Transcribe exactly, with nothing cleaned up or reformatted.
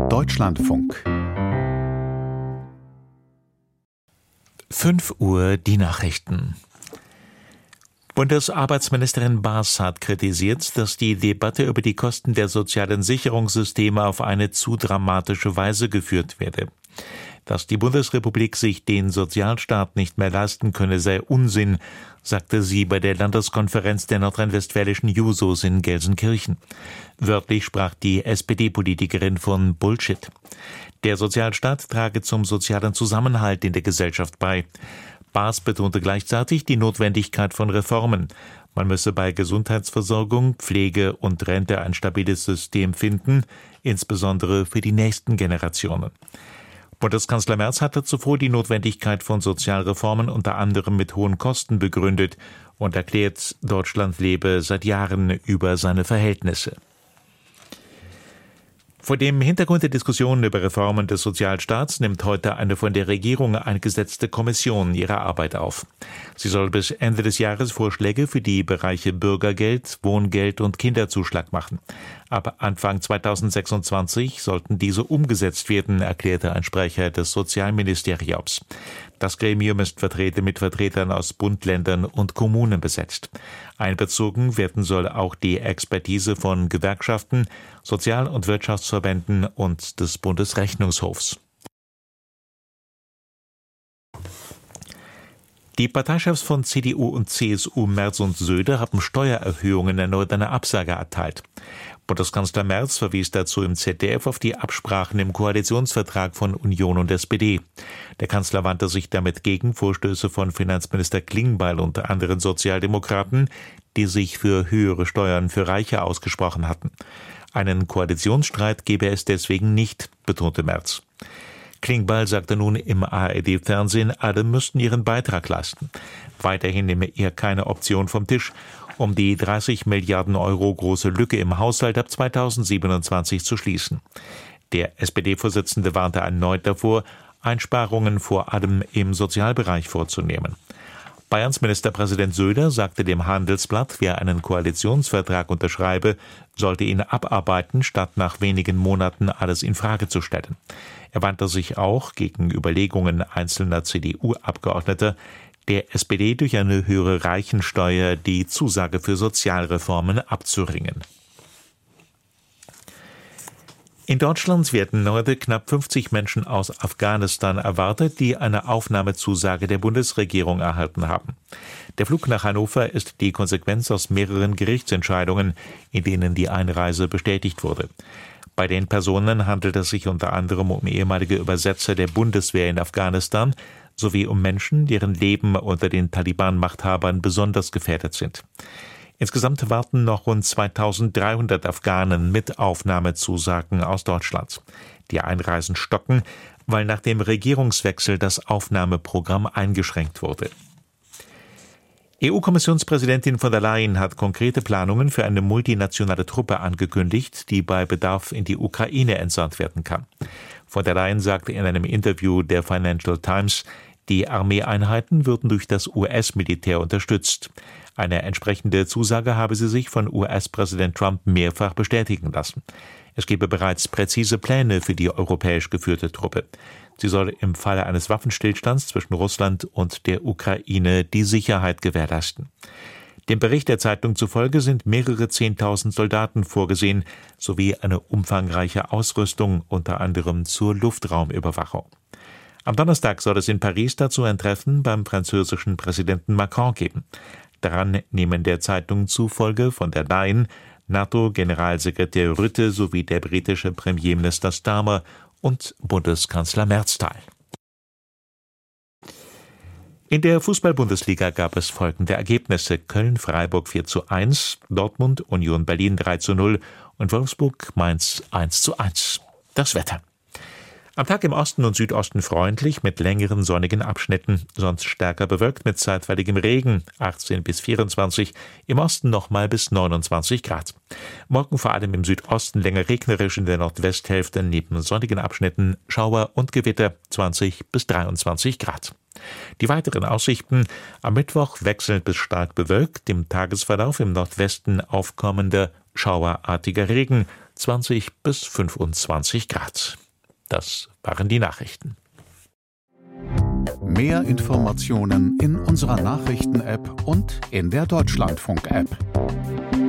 Deutschlandfunk. fünf Uhr die Nachrichten. Bundesarbeitsministerin Baas hat kritisiert, dass die Debatte über die Kosten der sozialen Sicherungssysteme auf eine zu dramatische Weise geführt werde. Dass die Bundesrepublik sich den Sozialstaat nicht mehr leisten könne, sei Unsinn, sagte sie bei der Landeskonferenz der nordrhein-westfälischen Jusos in Gelsenkirchen. Wörtlich sprach die S P D-Politikerin von Bullshit. Der Sozialstaat trage zum sozialen Zusammenhalt in der Gesellschaft bei. Baas betonte gleichzeitig die Notwendigkeit von Reformen. Man müsse bei Gesundheitsversorgung, Pflege und Rente ein stabiles System finden, insbesondere für die nächsten Generationen. Bundeskanzler Merz hatte zuvor die Notwendigkeit von Sozialreformen unter anderem mit hohen Kosten begründet und erklärt, Deutschland lebe seit Jahren über seine Verhältnisse. Vor dem Hintergrund der Diskussionen über Reformen des Sozialstaats nimmt heute eine von der Regierung eingesetzte Kommission ihre Arbeit auf. Sie soll bis Ende des Jahres Vorschläge für die Bereiche Bürgergeld, Wohngeld und Kinderzuschlag machen. Ab Anfang zweitausendsechsundzwanzig sollten diese umgesetzt werden, erklärte ein Sprecher des Sozialministeriums. Das Gremium ist vertreten mit Vertretern aus Bund, Ländern und Kommunen besetzt. Einbezogen werden soll auch die Expertise von Gewerkschaften, Sozial- und Wirtschaftsverbänden und des Bundesrechnungshofs. Die Parteichefs von C D U und C S U, Merz und Söder, haben Steuererhöhungen erneut eine Absage erteilt. Bundeskanzler Merz verwies dazu im Z D F auf die Absprachen im Koalitionsvertrag von Union und S P D. Der Kanzler wandte sich damit gegen Vorstöße von Finanzminister Klingbeil und anderen Sozialdemokraten, die sich für höhere Steuern für Reiche ausgesprochen hatten. Einen Koalitionsstreit gebe es deswegen nicht, betonte Merz. Klingbeil sagte nun im A R D-Fernsehen, alle müssten ihren Beitrag leisten. Weiterhin nehme er keine Option vom Tisch, um die dreißig Milliarden Euro große Lücke im Haushalt ab zweitausendsiebenundzwanzig zu schließen. Der S P D-Vorsitzende warnte erneut davor, Einsparungen vor allem im Sozialbereich vorzunehmen. Bayerns Ministerpräsident Söder sagte dem Handelsblatt, wer einen Koalitionsvertrag unterschreibe, sollte ihn abarbeiten, statt nach wenigen Monaten alles in Frage zu stellen. Er wandte sich auch gegen Überlegungen einzelner C D U-Abgeordneter, der S P D durch eine höhere Reichensteuer die Zusage für Sozialreformen abzuringen. In Deutschland werden heute knapp fünfzig Menschen aus Afghanistan erwartet, die eine Aufnahmezusage der Bundesregierung erhalten haben. Der Flug nach Hannover ist die Konsequenz aus mehreren Gerichtsentscheidungen, in denen die Einreise bestätigt wurde. Bei den Personen handelt es sich unter anderem um ehemalige Übersetzer der Bundeswehr in Afghanistan sowie um Menschen, deren Leben unter den Taliban-Machthabern besonders gefährdet sind. Insgesamt warten noch rund zweitausenddreihundert Afghanen mit Aufnahmezusagen aus Deutschland. Die Einreisen stocken, weil nach dem Regierungswechsel das Aufnahmeprogramm eingeschränkt wurde. E U-Kommissionspräsidentin von der Leyen hat konkrete Planungen für eine multinationale Truppe angekündigt, die bei Bedarf in die Ukraine entsandt werden kann. Von der Leyen sagte in einem Interview der Financial Times, die Armeeeinheiten würden durch das U S-Militär unterstützt. Eine entsprechende Zusage habe sie sich von U S-Präsident Trump mehrfach bestätigen lassen. Es gebe bereits präzise Pläne für die europäisch geführte Truppe. Sie soll im Falle eines Waffenstillstands zwischen Russland und der Ukraine die Sicherheit gewährleisten. Dem Bericht der Zeitung zufolge sind mehrere Zehntausend Soldaten vorgesehen, sowie eine umfangreiche Ausrüstung, unter anderem zur Luftraumüberwachung. Am Donnerstag soll es in Paris dazu ein Treffen beim französischen Präsidenten Macron geben. Daran nehmen der Zeitung zufolge von der Leyen NATO-Generalsekretär Rutte sowie der britische Premierminister Starmer und Bundeskanzler Merz teil. In der Fußball-Bundesliga gab es folgende Ergebnisse: Köln-Freiburg vier zu eins, Dortmund Union Berlin drei zu null und Wolfsburg-Mainz eins zu eins. Das Wetter. Am Tag im Osten und Südosten freundlich mit längeren sonnigen Abschnitten, sonst stärker bewölkt mit zeitweiligem Regen, achtzehn bis vierundzwanzig, im Osten nochmal bis neunundzwanzig Grad. Morgen vor allem im Südosten länger regnerisch, in der Nordwesthälfte neben sonnigen Abschnitten Schauer und Gewitter, zwanzig bis dreiundzwanzig Grad. Die weiteren Aussichten: am Mittwoch wechselnd bis stark bewölkt, im Tagesverlauf im Nordwesten aufkommender schauerartiger Regen, zwanzig bis fünfundzwanzig Grad. Das waren die Nachrichten. Mehr Informationen in unserer Nachrichten-App und in der Deutschlandfunk-App.